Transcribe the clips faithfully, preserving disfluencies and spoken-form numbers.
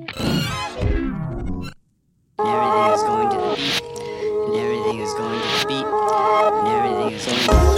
everything is going to the beat, and everything is going to the beat, and everything is going to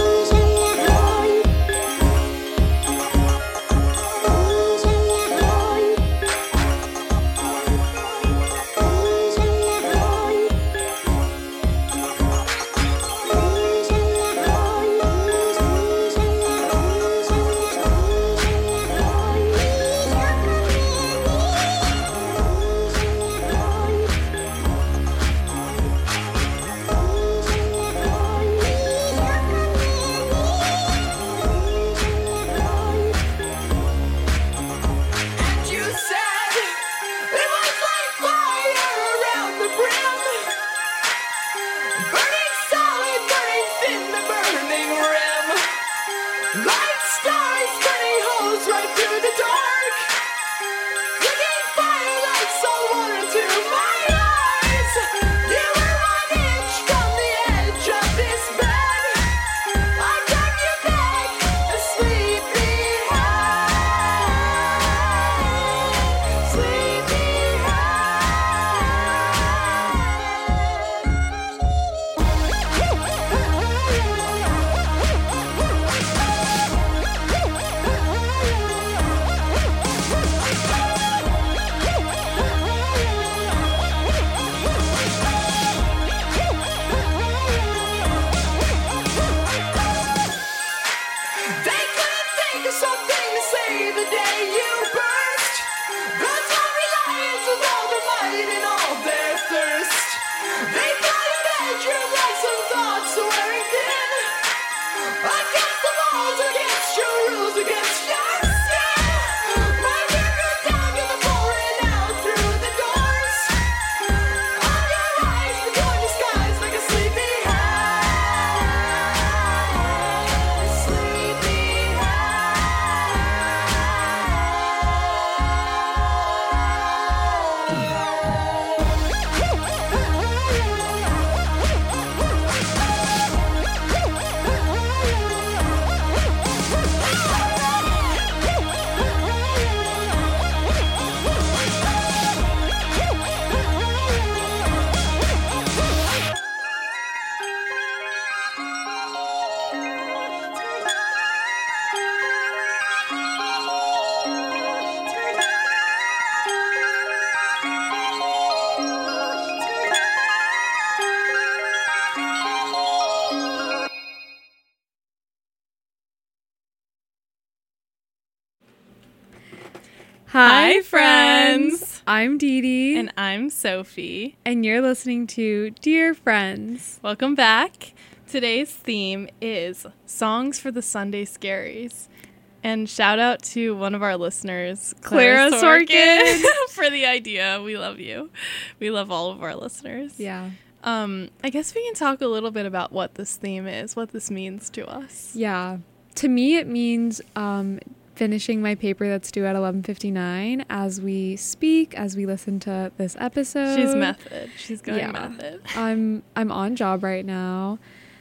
Hi, friends. I'm Dee Dee. And I'm Sophie. And you're listening to Dear Friends. Welcome back. Today's theme is Songs for the Sunday Scaries. And shout out to one of our listeners, Clara, Clara Sorkin, Sorkin. for the idea. We love you. We love all of our listeners. Yeah. Um, I guess we can talk a little bit about what this theme is, what this means to us. Yeah. To me, it means um, finishing my paper that's due at eleven fifty-nine as we speak, as we listen to this episode. She's method. She's going yeah. method. I'm I'm on job right now.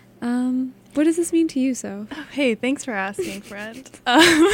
Um, what does this mean to you, So? Oh, hey, thanks for asking, friend. um,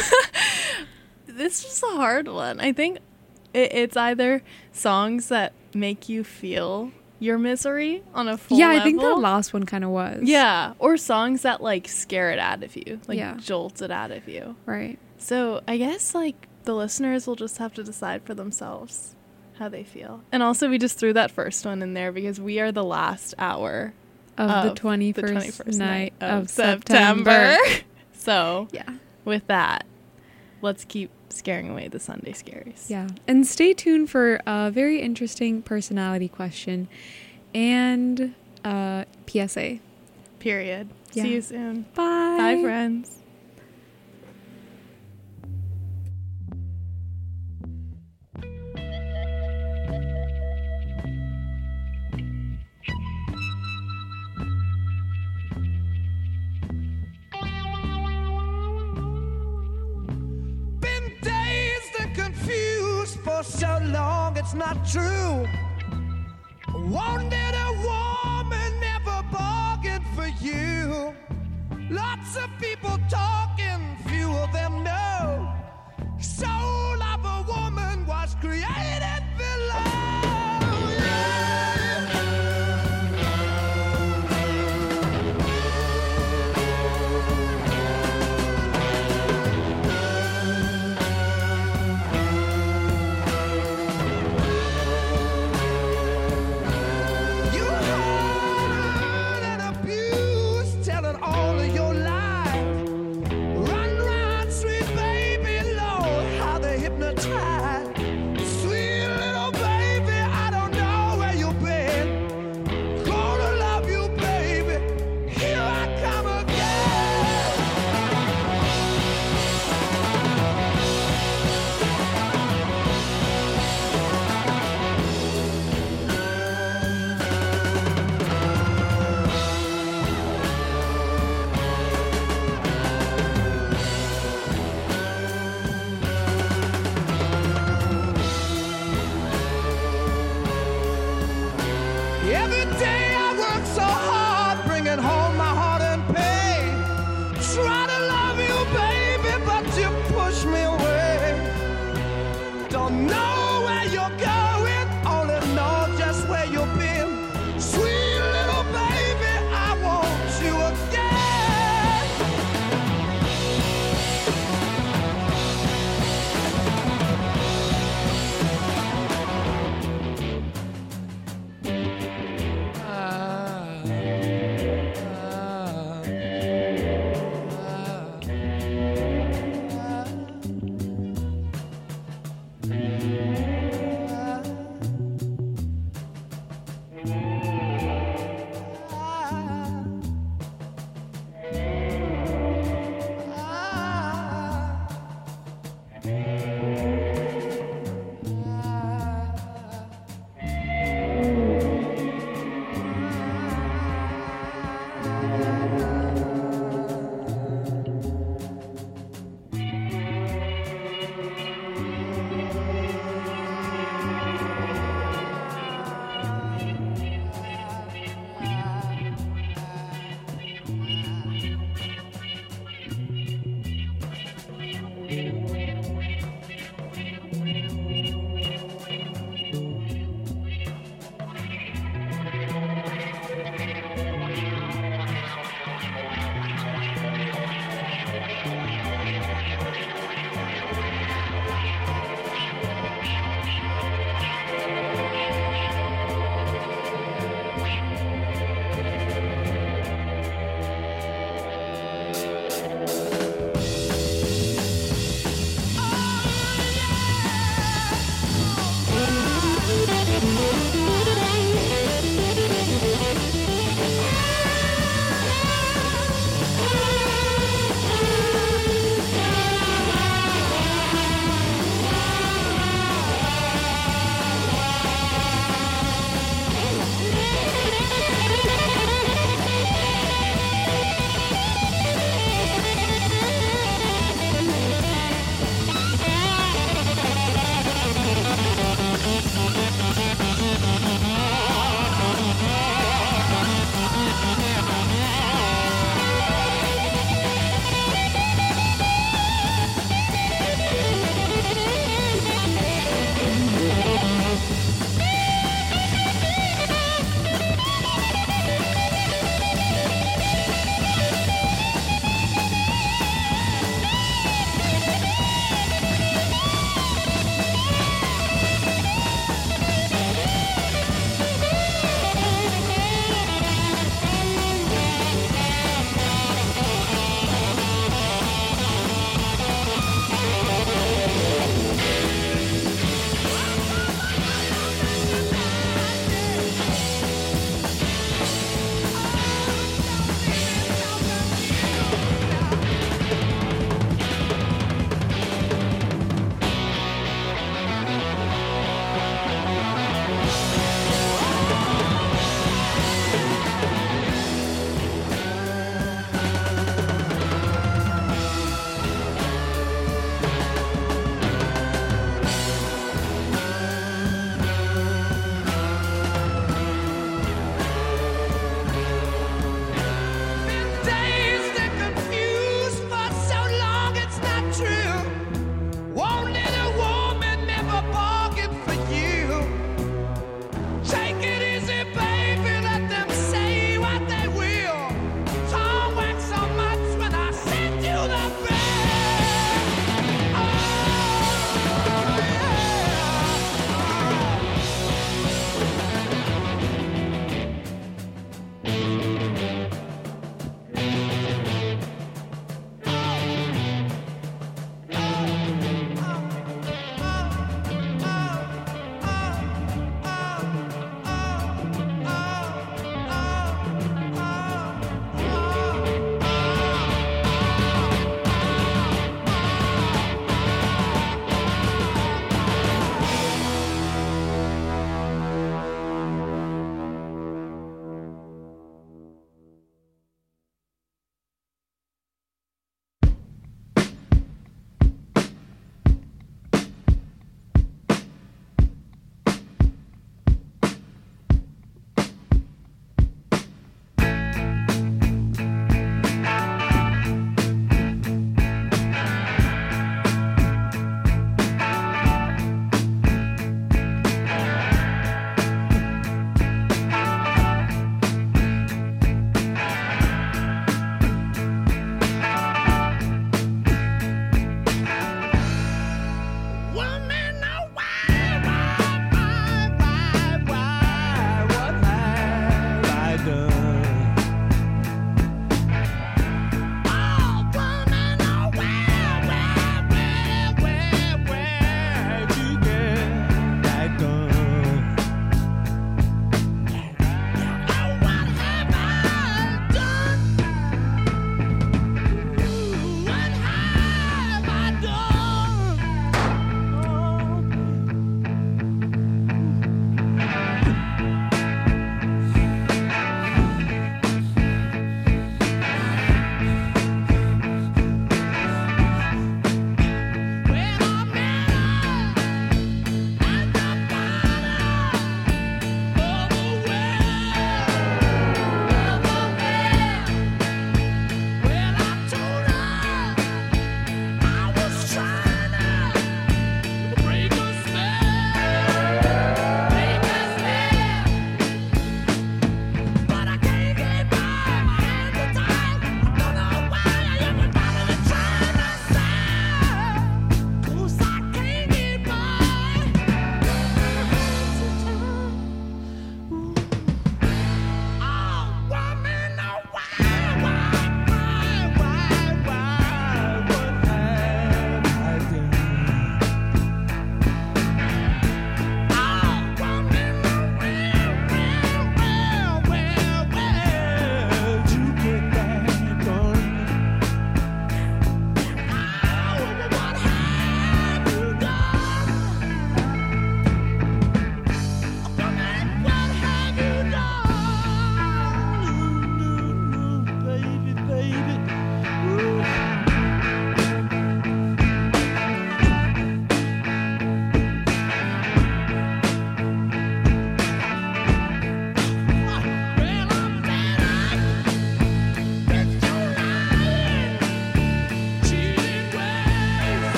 this was a hard one. I think it, it's either songs that make you feel your misery on a full yeah, level. I think that last one kind of was. Yeah, or songs that, like, scare it out of you, like, yeah. jolt it out of you. Right. So I guess, like, the listeners will just have to decide for themselves how they feel. And also, we just threw that first one in there because we are the last hour of, of the twenty-first, the twenty-first night, night of, of September. September. So, yeah. with that, let's keep scaring away the Sunday scaries. Yeah. And stay tuned for a very interesting personality question and uh, P S A. Period. Yeah. See you soon. Bye. Bye, friends. For so long it's not true. Wanted a woman, never bargained for you. Lots of people talking, few of them know. Soul of a woman was created for don't know where you're going, only know just where you've been. Sweet little baby, I want you again.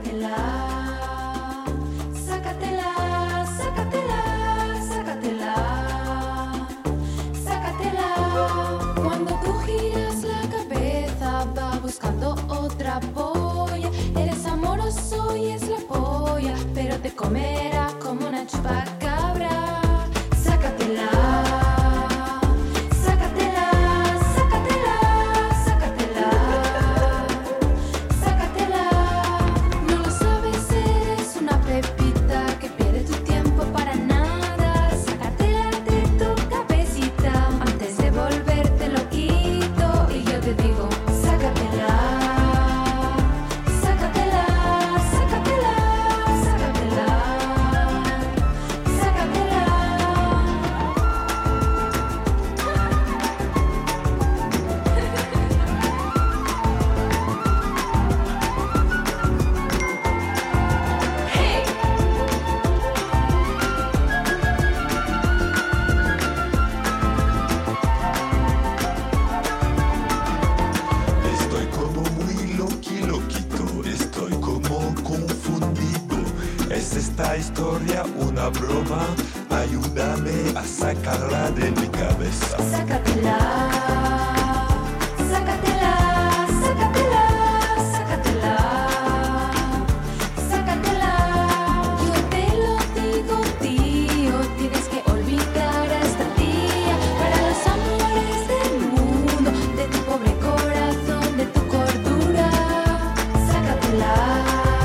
Sácatela, sácatela, sácatela, sácatela, sácatela. Cuando tú giras la cabeza va buscando otra polla. Eres amoroso y es la polla, pero te comerá como una chupacabra. Sácatela. Esta historia una broma, ayúdame a sacarla de mi cabeza. Sácatela, sácatela, sácatela, sácatela, sácatela. Yo te lo digo, tío, tienes que olvidar a esta tía. Para los amores del mundo, de tu pobre corazón, de tu cordura. Sácatela.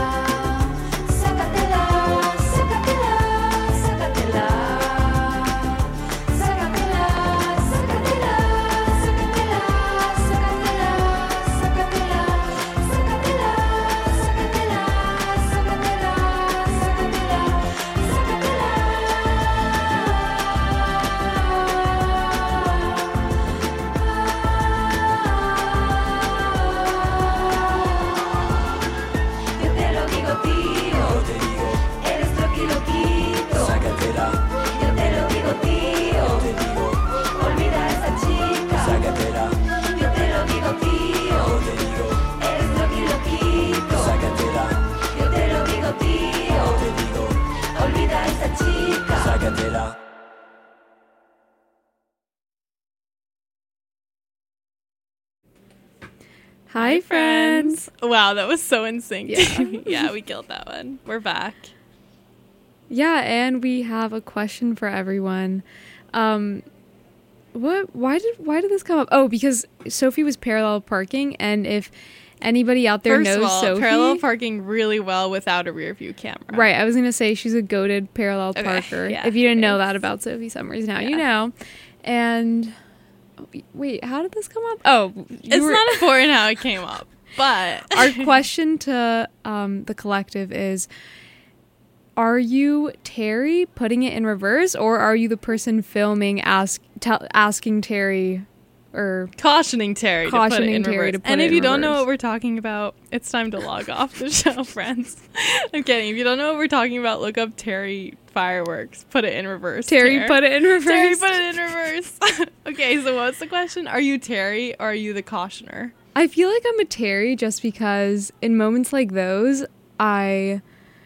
Hi, friends. Wow, that was so in sync. Yeah. Yeah, we killed that one. We're back. Yeah, and we have a question for everyone. Um, what? Why did why did this come up? Oh, because Sophie was parallel parking, and if anybody out there First knows of all, Sophie, parallel parking really well without a rear view camera. right? I was gonna say she's a goated parallel Okay, parker. yeah, if you didn't know it's- that about Sophie Summers, now yeah. you know. And oh, wait, how did this come up? Oh, you It's were- not important how it came up, but Our question to um, the collective is, are you Terry putting it in reverse, or are you the person filming ask tell asking Terry or cautioning Terry to put it Cautioning in Terry reverse. to put And it if in you don't know reverse. what we're talking about, it's time to log off the show, friends. I'm kidding. If you don't know what we're talking about, look up Terry fireworks. Put it in reverse. Terry Ter. put it in reverse? Terry put it in reverse. Okay, so what's the question? Are you Terry or are you the cautioner? I feel like I'm a Terry just because in moments like those, I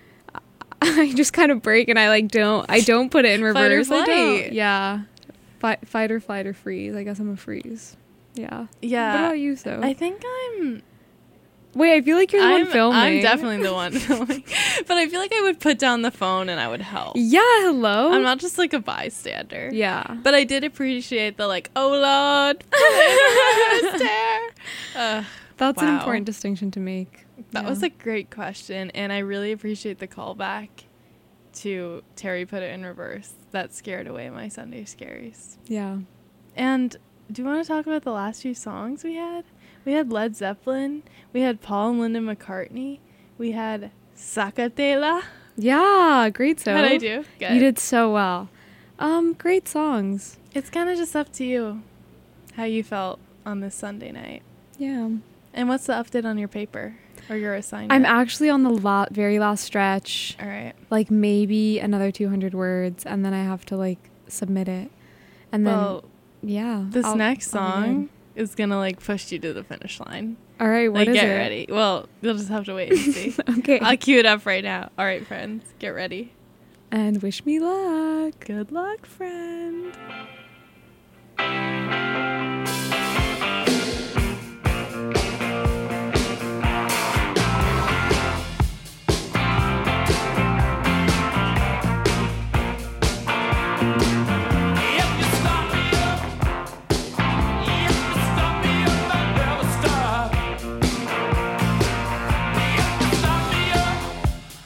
I just kind of break and I like don't I don't put it in Fight or reverse. I don't. flight. Yeah. Fight, fight or flight or freeze. I guess I'm a freeze. Yeah. Yeah. What about you, so? I think I'm Wait, I feel like you're the I'm, one filming. I'm definitely the one filming. But I feel like I would put down the phone and I would help. Yeah, hello. I'm not just like a bystander. Yeah. But I did appreciate the like, oh Lord, put it in reverse, Ter. Ugh, That's an wow. important distinction to make. That Yeah. was a great question, and I really appreciate the callback to Terry put it in reverse. That scared away my Sunday scaries. Yeah. And do you want to talk about the last few songs we had? We had Led Zeppelin. We had Paul and Linda McCartney. We had Sakatela. Yeah, great so. How'd I do? Good. You did so well. Um, great songs. It's kind of just up to you how you felt on this Sunday night. Yeah. And what's the update on your paper or your assignment? I'm actually on the la- very last stretch. All right. Like maybe another two hundred words, and then I have to like submit it. And then Well, yeah. this I'll- next I'll be song is going to like push you to the finish line. All right, what Like, is get it? ready. Well, you'll just have to wait and see. Okay. I'll cue it up right now. All right, friends, get ready. And wish me luck. Good luck, friend.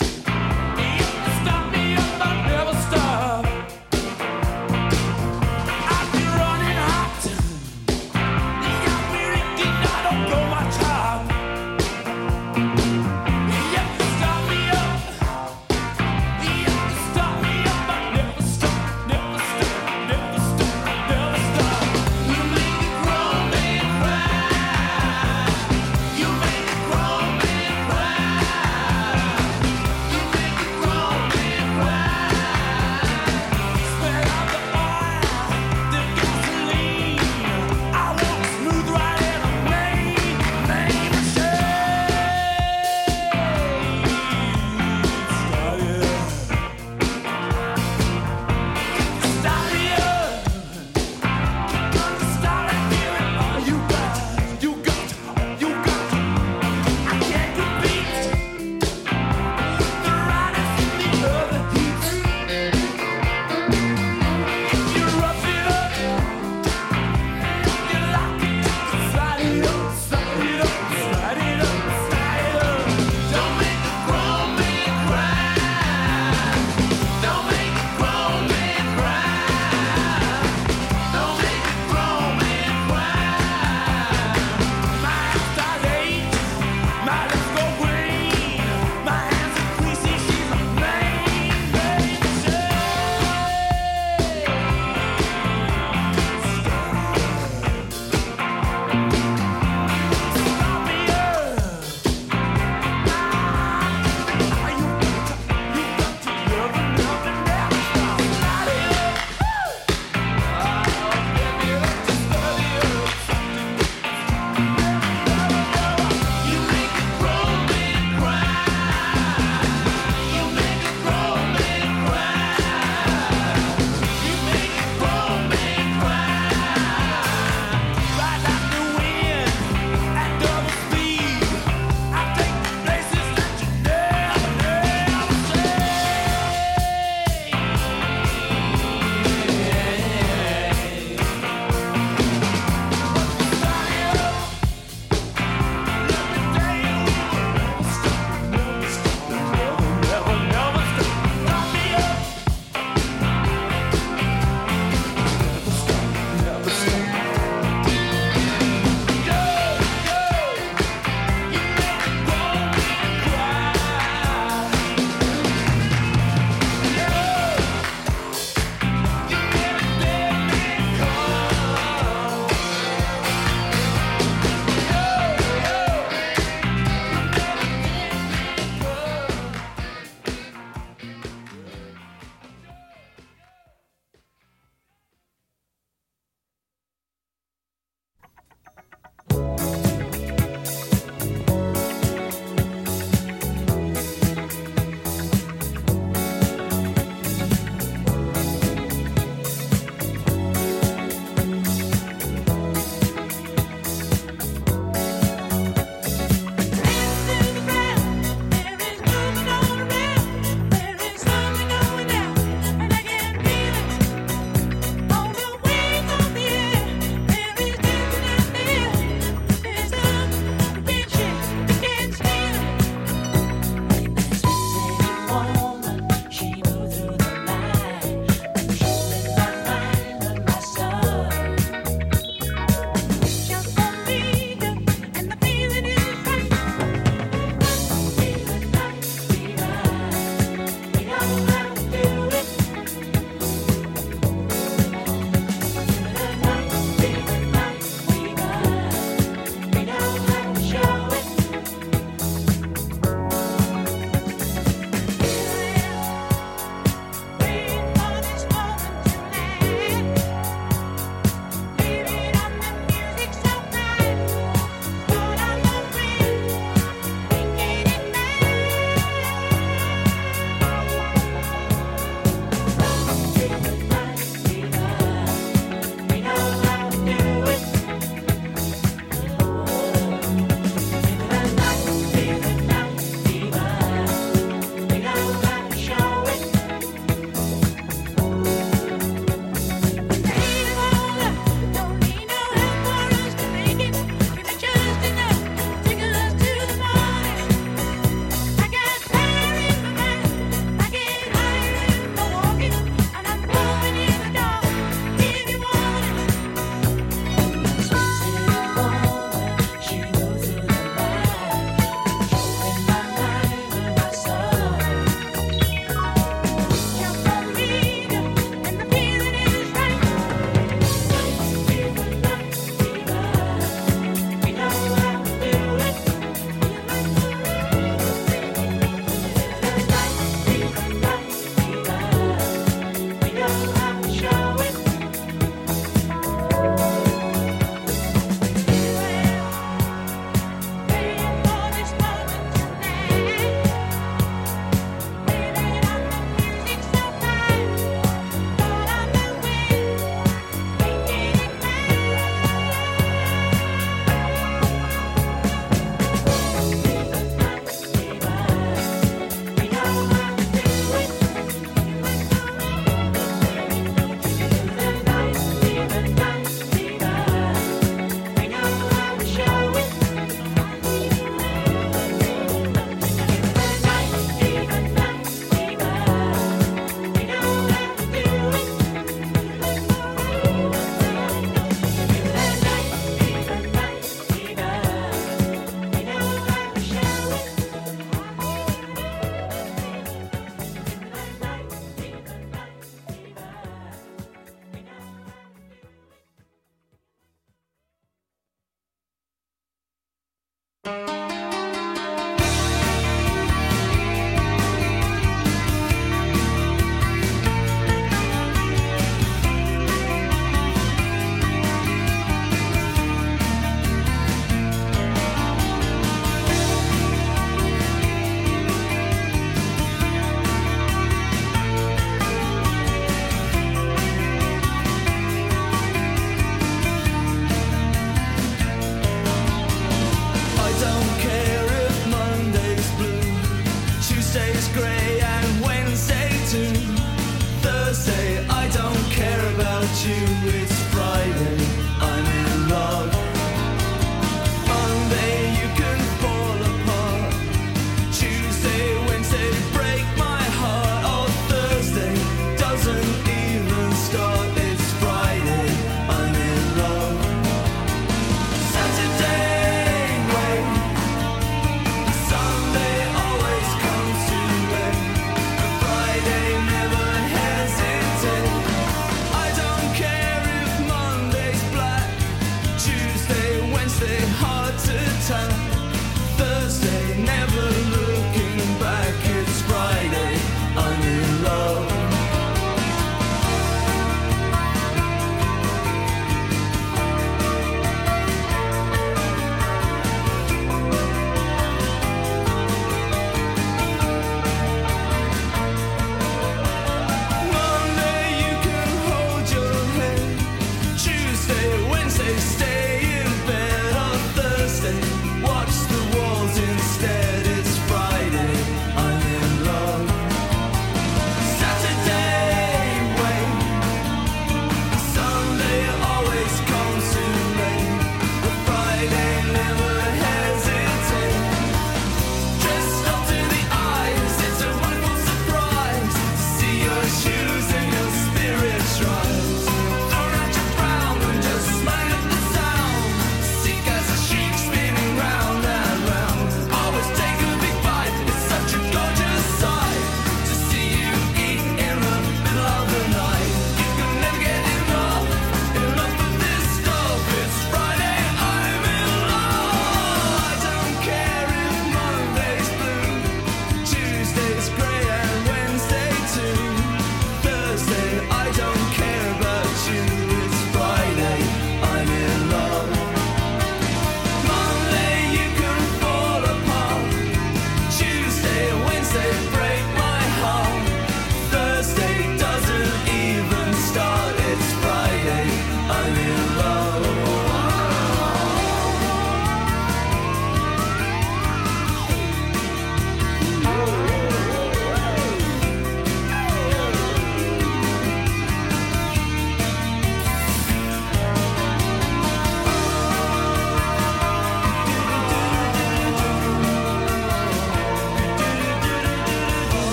Stop me up, I never stop.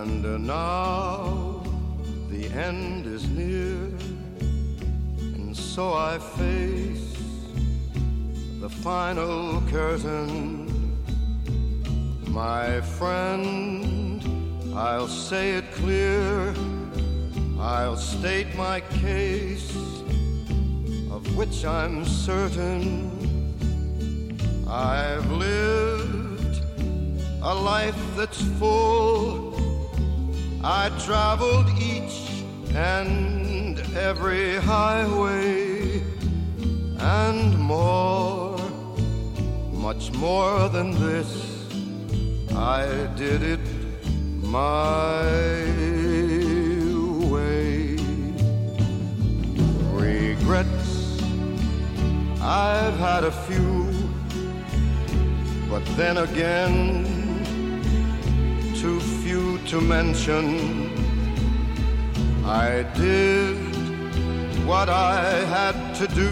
And uh, now the end is near, and so I face the final curtain. My friend, I'll say it clear, I'll state my case, of which I'm certain. I've lived a life that's full. I traveled each and every highway, and more, much more than this, I did it my way. Regrets, I've had a few, but then again, too few to mention. I did what I had to do,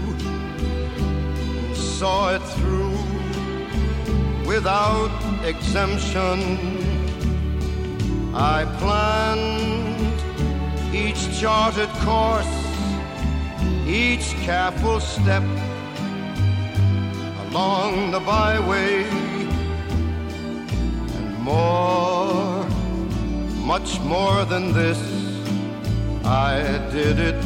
and saw it through without exemption. I planned each charted course, each careful step along the byway, and more, much more than this, I did it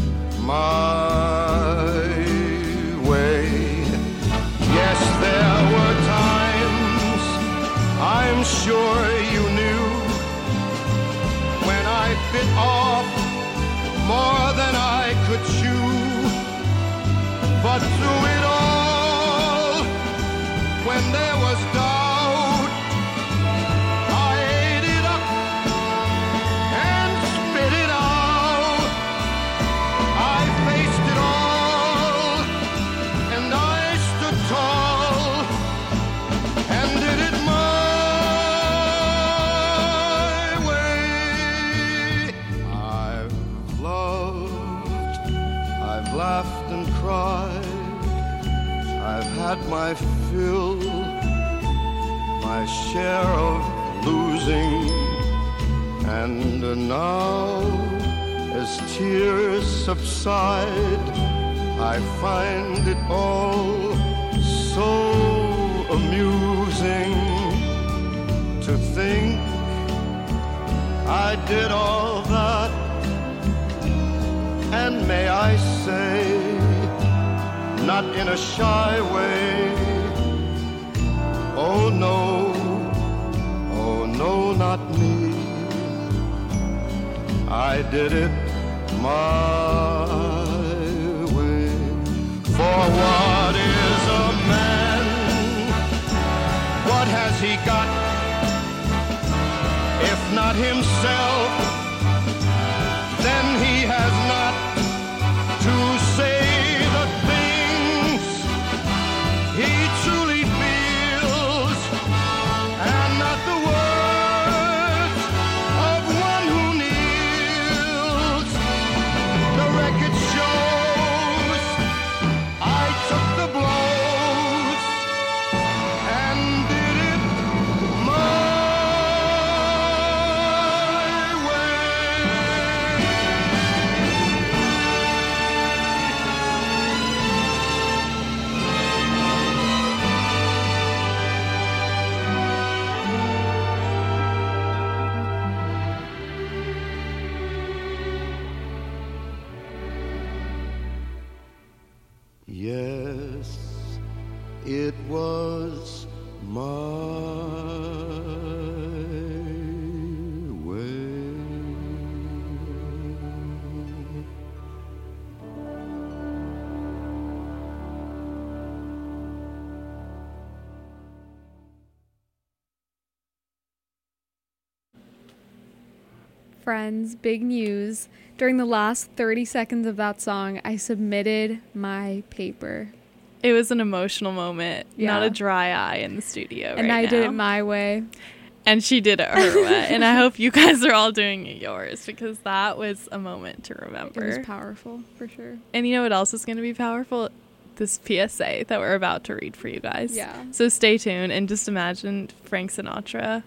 my way. Yes, there were times, I'm sure you knew, when I bit off more than I could chew. But through it all, when there was doubt, I ate it up and spit it out. I faced it all, and I stood tall, and did it my way. I've loved, I've laughed and cried, I've had my fill, my share of losing, and now, as tears subside, I find it all so amusing to think I did all that, and may I say, not in a shy way, oh no, oh no, not me, I did it my way. For what is a man? What has he got, if not himself? Then he has not to say the things he truly feels, and not the words of one who kneels. The record shows I took the blows and did it my yes, it was my way. Friends, big news. During the last thirty seconds of that song, I submitted my paper. It was an emotional moment, Yeah. not a dry eye in the studio And right I did now. it my way. And she did it her way. And I hope you guys are all doing it yours, because that was a moment to It remember. was powerful, for sure. And you know what else is going to be powerful? This P S A that we're about to read for you guys. Yeah. So stay tuned and just imagine Frank Sinatra in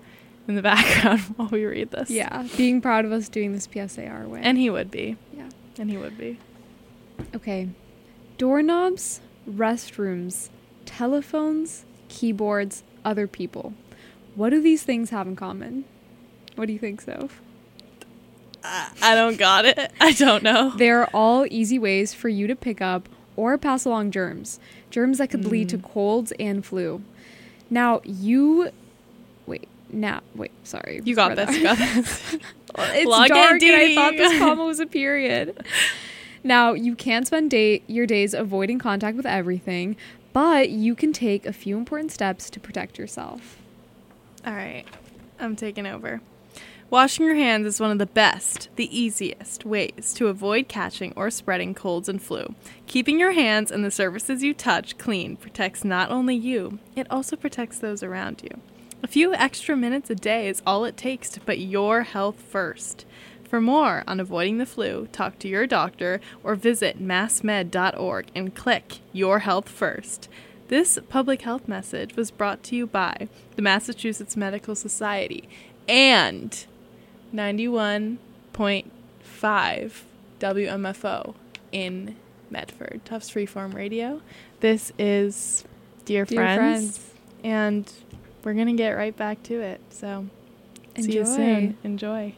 in the background while we read this. Yeah, being proud of us doing this P S A our way. And he would be. yeah. And he would be. Okay. Doorknobs, restrooms, telephones, keyboards, other people. What do these things have in common? What do you think, Soph? I don't got it. I don't know. They're all easy ways for you to pick up or pass along germs. Germs that could lead to colds and flu. Now, you... Wait. Now, wait, sorry. You got for this. that. You got this. It's Log in, dark and I Dee thought Dee. this comma was a period. Now, you can spend day, your days avoiding contact with everything, but you can take a few important steps to protect yourself. All right. I'm taking over. Washing your hands is one of the best, the easiest ways to avoid catching or spreading colds and flu. Keeping your hands and the surfaces you touch clean protects not only you, it also protects those around you. A few extra minutes a day is all it takes to put your health first. For more on avoiding the flu, talk to your doctor or visit mass med dot org and click Your Health First. This public health message was brought to you by the Massachusetts Medical Society and ninety-one point five W M F O in Medford. Tufts Freeform Radio. This is Dear, Dear friends, friends. and we're going to get right back to it. So see you Enjoy. soon. Enjoy.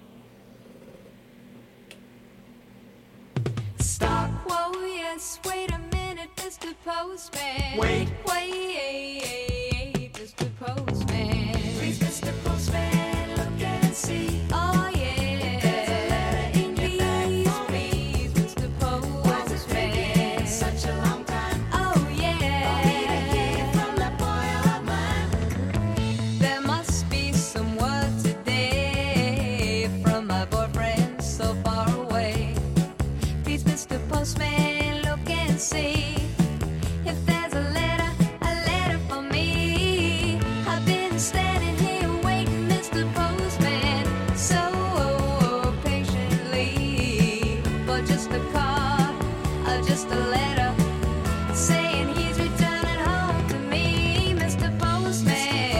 Stop. Whoa, yes, wait a minute, Mister Postman. Wait. Wait, Mister Postman. Please, Mister Postman, look and see. Oh, yeah. There's a letter in your bag for me. Please, Mister Postman. Such a long time. Oh, yeah. For me to hear from that boy of mine. There must be some word today from my boyfriend so far away. Please, Mister Postman, look and see if there's a letter, a letter for me. I've been standing here waiting, Mister Postman, so patiently for just a card or just a letter saying he's returning home to me, Mister Postman.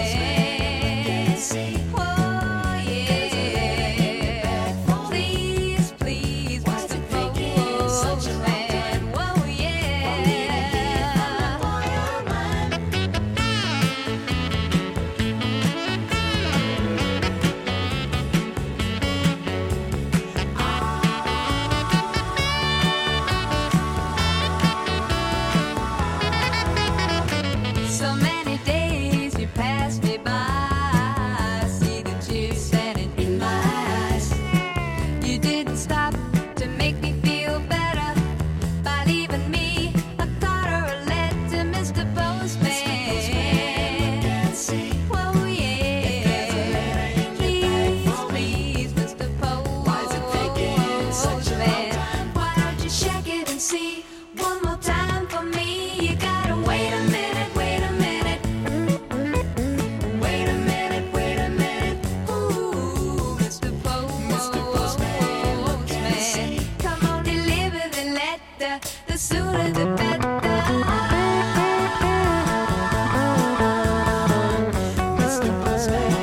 Oh, yeah. Please, please, Mister Postman. Whoa, yeah. So many days you pass me by. I see the tears standing in my eyes. You didn't stop to make me feel better by leaving me a card or a letter, Mister Postman. Whoa, yeah. Please, please, Mister Postman. Why don't you check it and see one more time for me? You gotta wait a minute, wait a minute. Wait a minute, wait a minute. Ooh, Mister Postman. Come on, deliver the letter. The sooner the better. Mister Postman.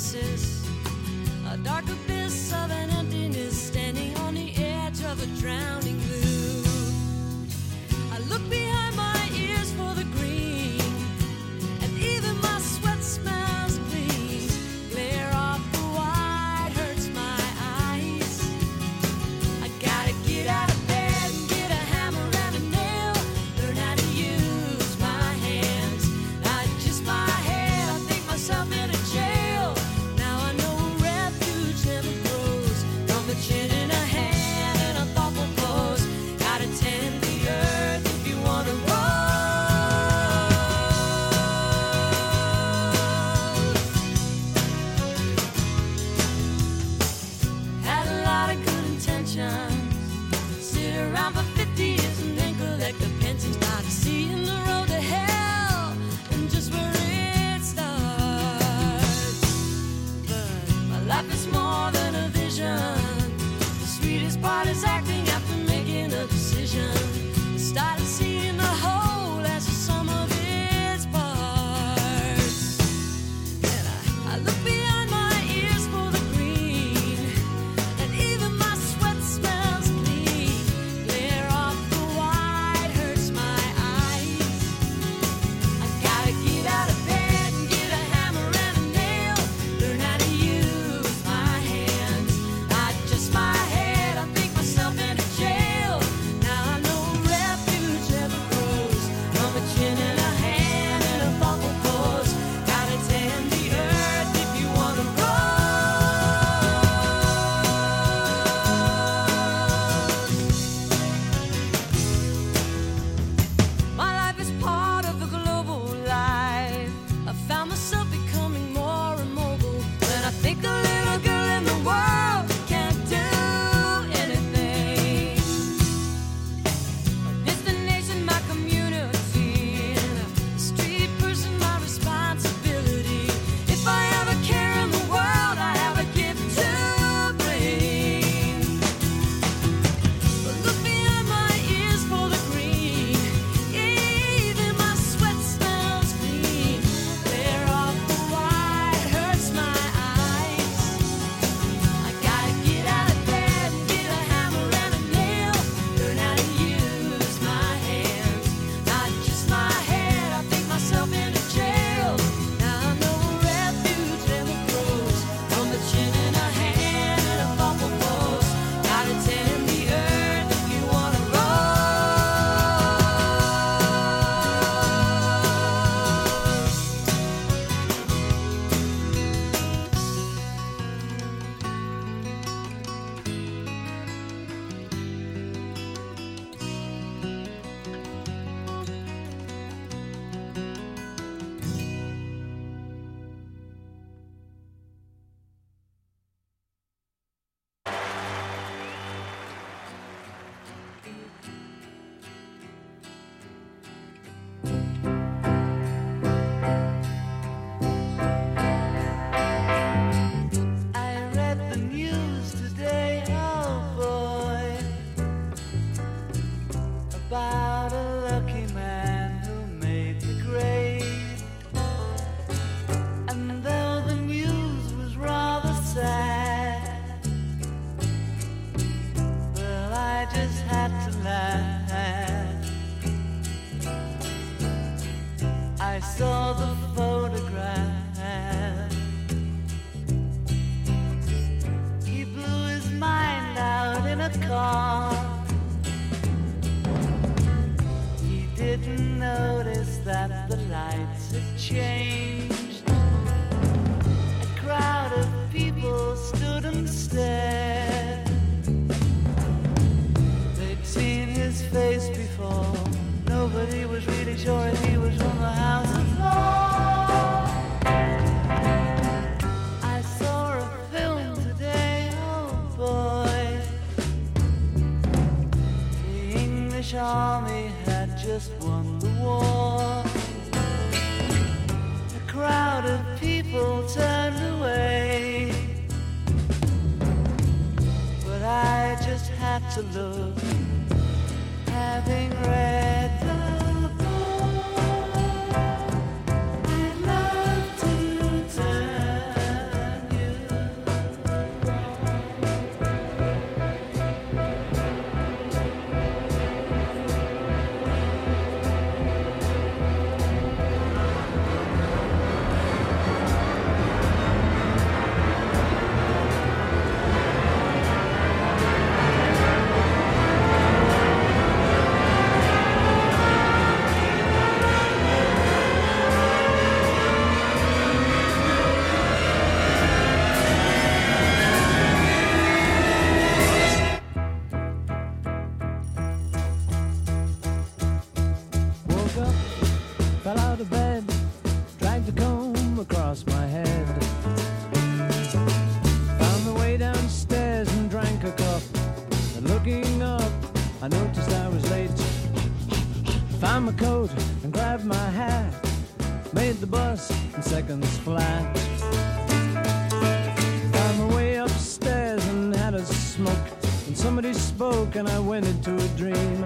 nemesis, a dark abyss of an emptiness standing on the edge of a drowning blue. I look behind my ears for the green, and even my sweat smells clean. Glare off the white hurts my eyes. I gotta get out of bed and get a hammer and a nail, learn how to use my hands, not just my head. I think myself in a jail. Now I know a refuge never grows from a chin in a hand and a thoughtful pose. Gotta tend the earth if you wanna roll. Had a lot of good intentions, sit around for fifty years and then collect the pensions. Not seeing the road to hell and just where it starts. But my life is more than a vision. The sweetest part is acting after making a decision. I started seeing the whole as the sum of its parts. And I, I look behind my ears for the green, and even my sweat smells clean. Glare off the white hurts my eyes. I gotta get out of bed and get a hammer and a nail, learn how to use my hands, not just my head. I think myself in a jail. Now I know a refuge never grows from a chin in a hand and a thoughtful pose. Gotta tend the earth if you wanna roll. My life is part of the global life. I found myself becoming more immobile when I think the little girl in the world can't do anything. Destination, my community, and a street person, my responsibility. If I have a care in the world, I have a gift to bring. But look behind my ears for the green. Even my sweat smells clean. Glare off the white hurts my eyes. I gotta get out of bed and get a hammer and a nail, learn how to use my hands, not just my head. I think myself in a jail. Now I know a refuge never grows from a chin in a hand and a thoughtful pose. Gotta tend the earth if you wanna roll. I read the news today, oh boy, about a lucky man who made the grade. And though the news was rather sad, well, I just had to laugh. I saw the photograph. He blew his mind out in a car. He didn't notice that the lights had changed. A crowd of people stood and stared. They'd seen his face before. Nobody was really sure if he was from the House of Lords. I saw a film today, oh boy. The English army had just won the war. A crowd of people turned away, but I just had to look, having read the book. I'd love to turn fell out of bed, dragged a comb across my head. Found my way downstairs and drank a cup. And looking up, I noticed I was late. Found my coat and grabbed my hat. Made the bus in seconds flat. Found my way upstairs and had a smoke. And somebody spoke and I went into a dream.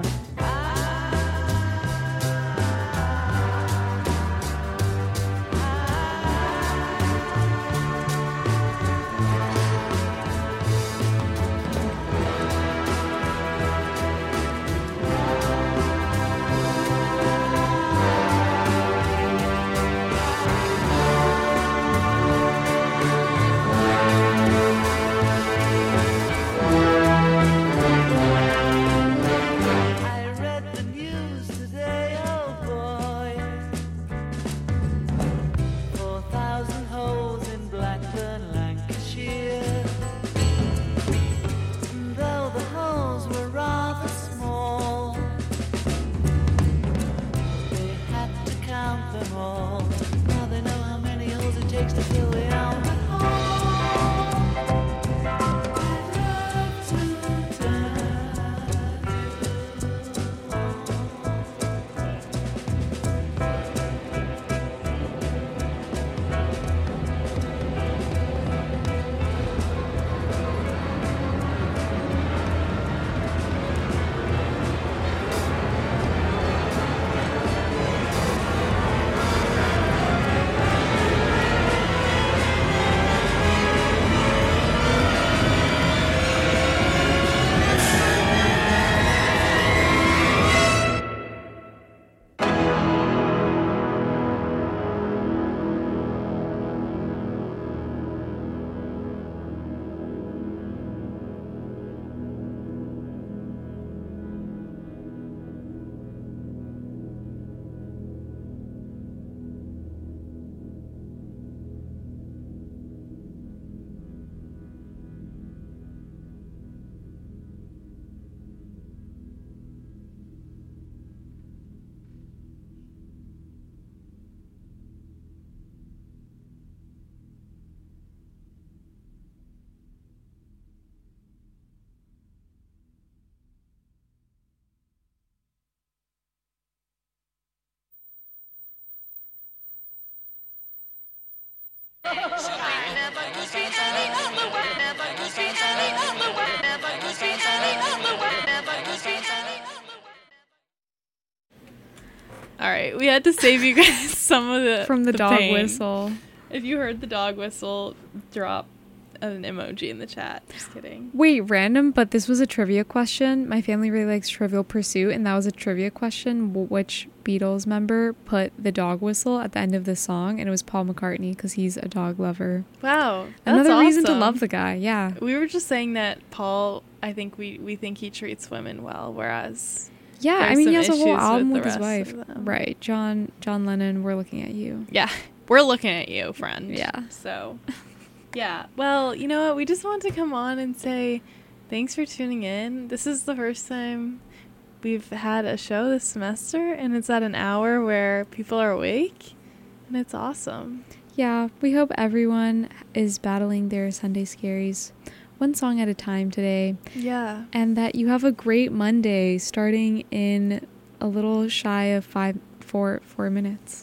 All right, we had to save you guys some of the From the, dog pain. whistle. If you heard the dog whistle, drop an emoji in the chat. Just kidding. Wait, random, but this was a trivia question. My family really likes Trivial Pursuit, and that was a trivia question. W- Which Beatles member put the dog whistle at the end of the song? And it was Paul McCartney, because he's a dog lover. Wow, that's Another reason to awesome. love the guy, yeah. We were just saying that Paul, I think we, we think he treats women well, whereas... Yeah, I There's mean, he some has a whole issues album with with, the his rest wife. of them. Right, John John Lennon, we're looking at you. Yeah, we're looking at you, friend. Yeah. So, yeah. Well, you know what? We just want to come on and say thanks for tuning in. This is the first time we've had a show this semester, and it's at an hour where people are awake, and it's awesome. Yeah, we hope everyone is battling their Sunday scaries one song at a time today. Yeah. And that you have a great Monday starting in a little shy of five, four, four minutes.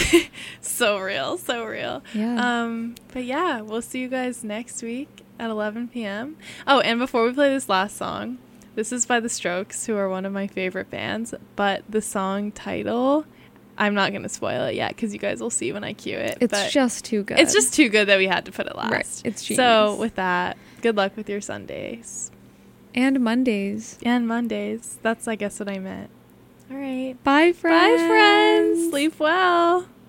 So real, so real. Yeah. Um, but yeah, we'll see you guys next week at eleven p.m. Oh, and before we play this last song, this is by The Strokes, who are one of my favorite bands, but the song title, I'm not going to spoil it yet because you guys will see when I cue it. It's but just too good. It's just too good that we had to put it last. Right, it's So genius. with that, good luck with your Sundays. And Mondays. And Mondays. That's, I guess, what I meant. All right. Bye, friends. Bye, friends. Sleep well.